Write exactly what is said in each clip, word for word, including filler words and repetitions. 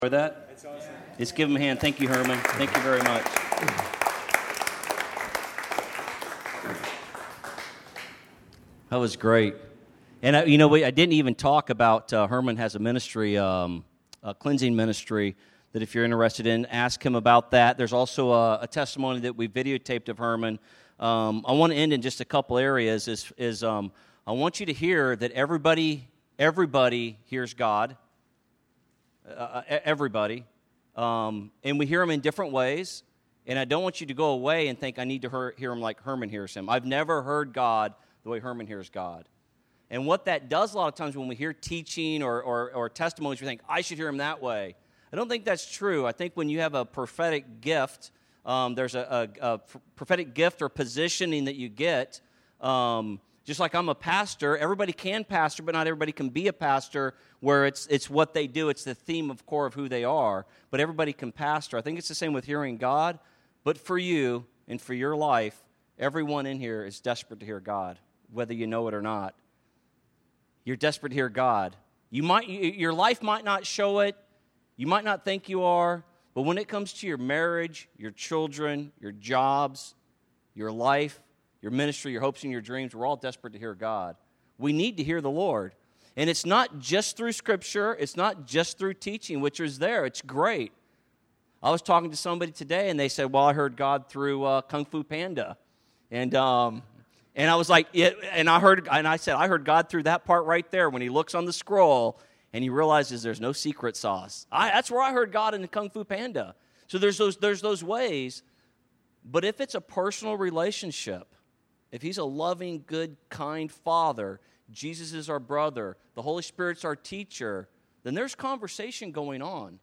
For that? That's awesome. Let's give him a hand. Thank you, Herman. Thank you very much. That was great. And, I, you know, we, I didn't even talk about uh, Herman has a ministry, um, a cleansing ministry, that if you're interested in, ask him about that. There's also a, a testimony that we videotaped of Herman. Um, I want to end in just a couple areas. Is, is um, I want you to hear that everybody, everybody hears God. Uh, everybody, um, and we hear him in different ways, and I don't want you to go away and think I need to hear, hear him like Herman hears him. I've never heard God the way Herman hears God. And what that does a lot of times when we hear teaching or, or, or testimonies, we think, I should hear him that way. I don't think that's true. I think when you have a prophetic gift, um, there's a, a, a prophetic gift or positioning that you get. Um, just like I'm a pastor, everybody can pastor, but not everybody can be a pastor where it's it's what they do. It's the theme of core of who they are, but everybody can pastor. I think it's the same with hearing God, but for you and for your life, everyone in here is desperate to hear God, whether you know it or not. You're desperate to hear God. You might, your life might not show it. You might not think you are, but when it comes to your marriage, your children, your jobs, your life, your ministry, your hopes and your dreams, we're all desperate to hear God. We need to hear the Lord. And it's not just through Scripture. It's not just through teaching, which is there. It's great. I was talking to somebody today, and they said, well, I heard God through uh, Kung Fu Panda. And um, and I was like, yeah, and I heard, and I said, I heard God through that part right there when he looks on the scroll and he realizes there's no secret sauce. I, that's where I heard God in the Kung Fu Panda. So there's those there's those ways. But if it's a personal relationship, if he's a loving, good, kind father, Jesus is our brother, the Holy Spirit's our teacher, then there's conversation going on.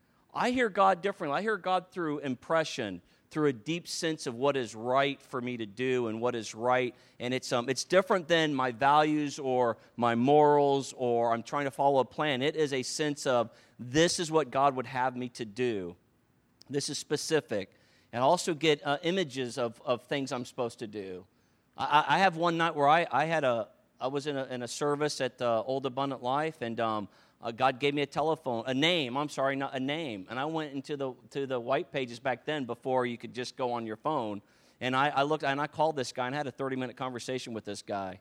I hear God differently. I hear God through impression, through a deep sense of what is right for me to do and what is right. And it's um it's different than my values or my morals or I'm trying to follow a plan. It is a sense of this is what God would have me to do. This is specific. And I also get uh, images of, of things I'm supposed to do. I, I have one night where I, I had a I was in a, in a service at uh, Old Abundant Life, and um, uh, God gave me a telephone, a name. I'm sorry, not a name. And I went into the to the white pages back then before you could just go on your phone. And I, I looked and I called this guy and I had a thirty minute conversation with this guy.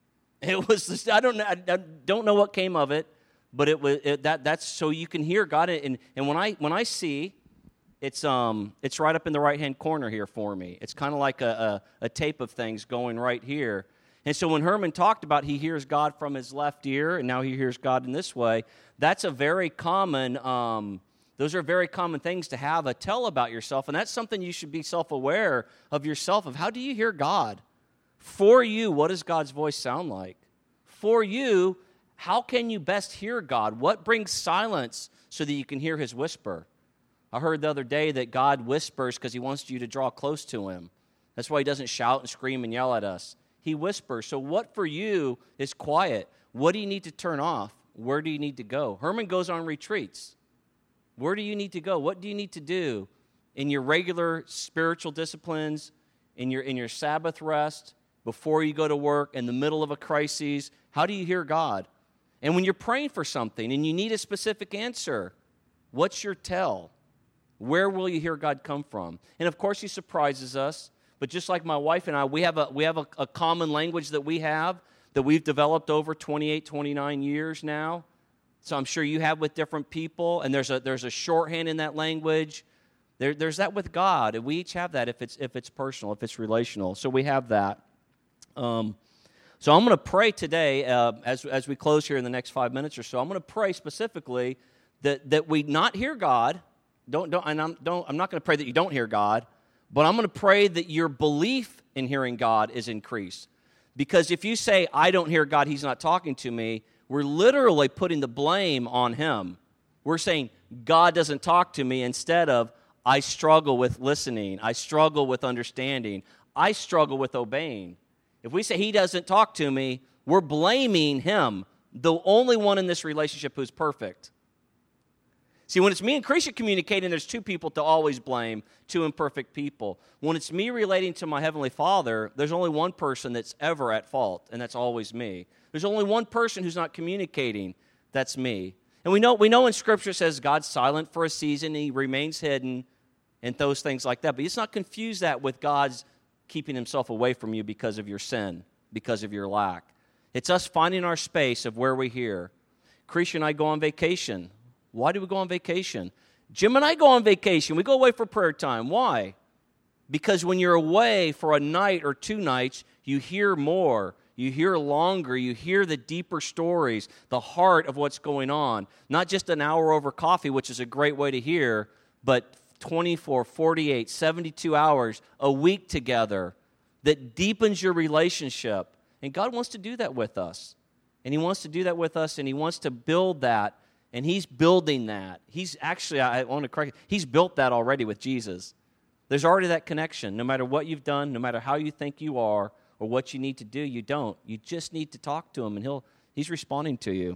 It was just, I don't know I, I don't know what came of it, but it was it, that that's so you can hear God. And and when I when I see. It's um it's right up in the right-hand corner here for me. It's kind of like a, a, a tape of things going right here. And so when Herman talked about he hears God from his left ear, and now he hears God in this way, that's a very common, um, those are very common things to have a tell about yourself, and that's something you should be self-aware of yourself, of how do you hear God? For you, what does God's voice sound like? For you, how can you best hear God? What brings silence so that you can hear his whisper? I heard the other day that God whispers because he wants you to draw close to him. That's why he doesn't shout and scream and yell at us. He whispers. So what for you is quiet? What do you need to turn off? Where do you need to go? Herman goes on retreats. Where do you need to go? What do you need to do in your regular spiritual disciplines, in your in your Sabbath rest, before you go to work, in the middle of a crisis? How do you hear God? And when you're praying for something and you need a specific answer, what's your tell? Where will you hear God come from? And of course, he surprises us. But just like my wife and I, we have a we have a, a common language that we have that we've developed over twenty-eight, twenty-nine years now. So I'm sure you have with different people. And there's a there's a shorthand in that language. There, there's that with God, and we each have that if it's if it's personal, if it's relational. So we have that. Um, so I'm going to pray today uh, as as we close here in the next five minutes or so. I'm going to pray specifically that that we not hear God. Don't don't and I'm don't I'm not going to pray that you don't hear God, but I'm going to pray that your belief in hearing God is increased. Because if you say I don't hear God, he's not talking to me, we're literally putting the blame on him. We're saying God doesn't talk to me instead of I struggle with listening, I struggle with understanding, I struggle with obeying. If we say he doesn't talk to me, we're blaming him, the only one in this relationship who's perfect. See, when it's me and Krisha communicating, there's two people to always blame, two imperfect people. When it's me relating to my Heavenly Father, there's only one person that's ever at fault, and that's always me. There's only one person who's not communicating, that's me. And we know we know in Scripture says God's silent for a season, He remains hidden, and those things like that. But let's not confuse that with God's keeping Himself away from you because of your sin, because of your lack. It's us finding our space of where we hear. Creesha and I go on vacation. Why do we go on vacation? Jim and I go on vacation. We go away for prayer time. Why? Because when you're away for a night or two nights, you hear more. You hear longer. You hear the deeper stories, the heart of what's going on. Not just an hour over coffee, which is a great way to hear, but twenty-four, forty-eight, seventy-two hours a week together that deepens your relationship. And God wants to do that with us. And He wants to do that with us, and He wants to build that, and He's building that. He's actually, I want to correct, He's built that already with Jesus. There's already that connection. No matter what you've done, no matter how you think you are, or what you need to do, you don't. You just need to talk to Him, and He'll He's responding to you.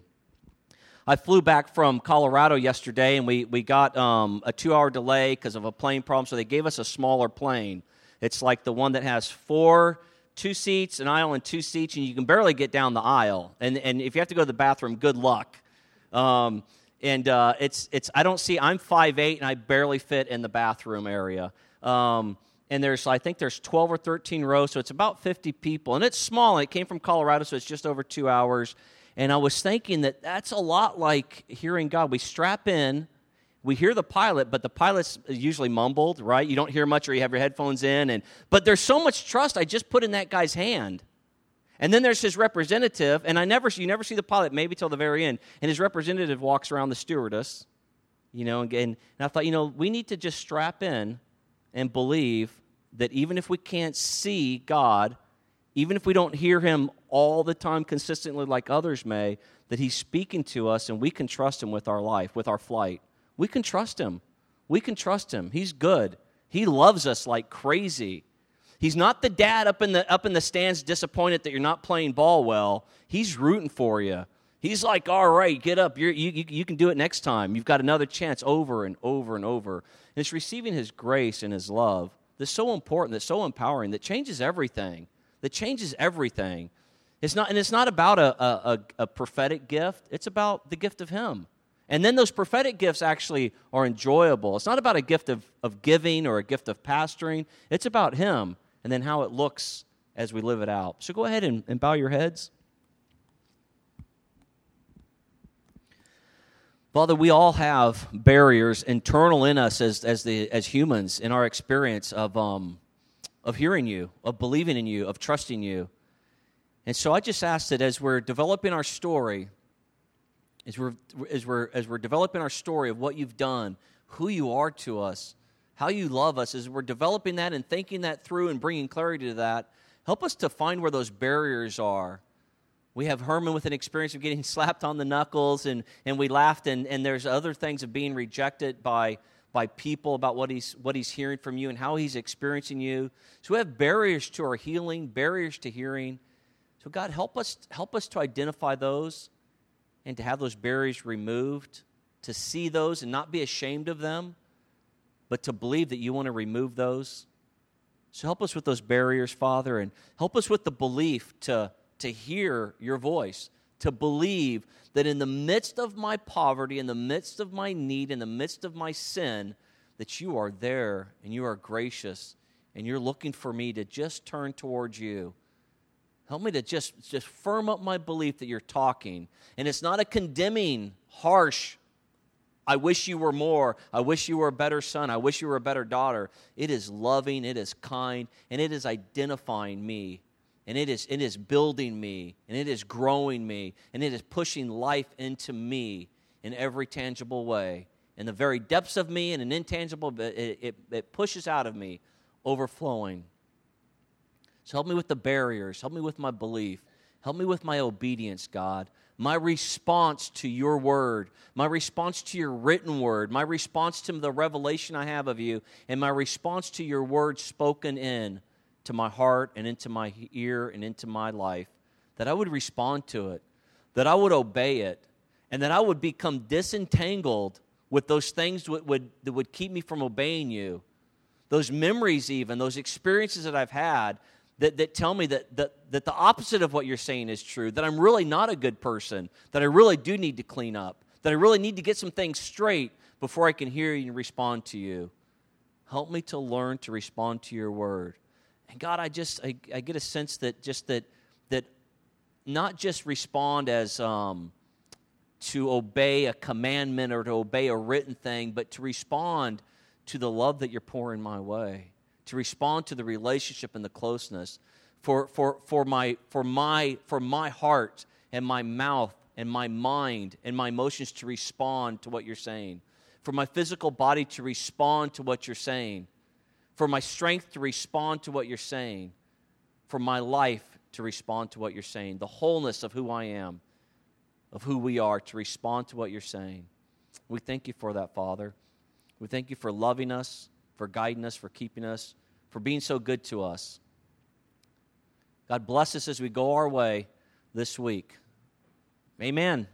I flew back from Colorado yesterday, and we, we got um, a two-hour delay because of a plane problem, so they gave us a smaller plane. It's like the one that has four, two seats, an aisle, and two seats, and you can barely get down the aisle. And and if you have to go to the bathroom, good luck. Um, and uh, it's it's I don't see, I'm five eight, and I barely fit in the bathroom area. Um, and there's, I think there's twelve or thirteen rows, so it's about fifty people. And it's small, and it came from Colorado, so it's just over two hours. And I was thinking that that's a lot like hearing God. We strap in, we hear the pilot, but the pilot's usually mumbled, right? You don't hear much, or you have your headphones in. And but there's so much trust I just put in that guy's hand. And then there's his representative, and I never, you never see the pilot, maybe till the very end. And his representative walks around the stewardess, you know. And, and I thought, you know, we need to just strap in and believe that even if we can't see God, even if we don't hear Him all the time consistently like others may, that He's speaking to us, and we can trust Him with our life, with our flight. We can trust Him. We can trust Him. He's good. He loves us like crazy. He's not the dad up in the up in the stands disappointed that you're not playing ball well. He's rooting for you. He's like, all right, get up. You're, you, you, you can do it next time. You've got another chance over and over and over. And it's receiving His grace and His love that's so important, that's so empowering, that changes everything. That changes everything. It's not, and it's not about a, a, a prophetic gift. It's about the gift of Him. And then those prophetic gifts actually are enjoyable. It's not about a gift of, of giving or a gift of pastoring. It's about Him and then how it looks as we live it out. So go ahead and, and bow your heads. Father, we all have barriers internal in us as as the as humans in our experience of um of hearing You, of believing in You, of trusting You. And so I just ask that as we're developing our story, as we're as we're as we're developing our story of what You've done, who You are to us, how You love us, as we're developing that and thinking that through and bringing clarity to that, help us to find where those barriers are. We have Herman with an experience of getting slapped on the knuckles, and, and we laughed, and, and there's other things of being rejected by, by people about what he's what he's hearing from You and how he's experiencing You. So we have barriers to our healing, barriers to hearing. So God, help us help us to identify those and to have those barriers removed, to see those and not be ashamed of them, but to believe that You want to remove those. So help us with those barriers, Father, and help us with the belief to to hear Your voice, to believe that in the midst of my poverty, in the midst of my need, in the midst of my sin, that You are there and You are gracious and You're looking for me to just turn towards You. Help me to just, just firm up my belief that You're talking. And it's not a condemning, harsh, I wish you were more, I wish you were a better son, I wish you were a better daughter. It is loving, it is kind, and it is identifying me. And it is it is building me, and it is growing me, and it is pushing life into me in every tangible way. In the very depths of me, and an intangible, but it, it, it pushes out of me, overflowing. So help me with the barriers. Help me with my belief. Help me with my obedience, God. My response to Your word, my response to Your written word, my response to the revelation I have of You, and my response to Your word spoken in to my heart and into my ear and into my life, that I would respond to it, that I would obey it, and that I would become disentangled with those things that would, that would keep me from obeying You, those memories even, those experiences that I've had that, that tell me that, that, that the opposite of what You're saying is true, that I'm really not a good person, that I really do need to clean up, that I really need to get some things straight before I can hear you and respond to you. Help me to learn to respond to your word. And God, I just, I, I get a sense that just that, that not just respond as um, to obey a commandment or to obey a written thing, but to respond to the love that you're pouring my way, to respond to the relationship and the closeness, for for for my for my for my heart and my mouth and my mind and my emotions to respond to what you're saying, for my physical body to respond to what you're saying, for my strength to respond to what you're saying, for my life to respond to what you're saying, the wholeness of who I am, of who we are, to respond to what you're saying. We thank you for that, Father. We thank you for loving us, for guiding us, for keeping us, for being so good to us. God, bless us as we go our way this week. Amen.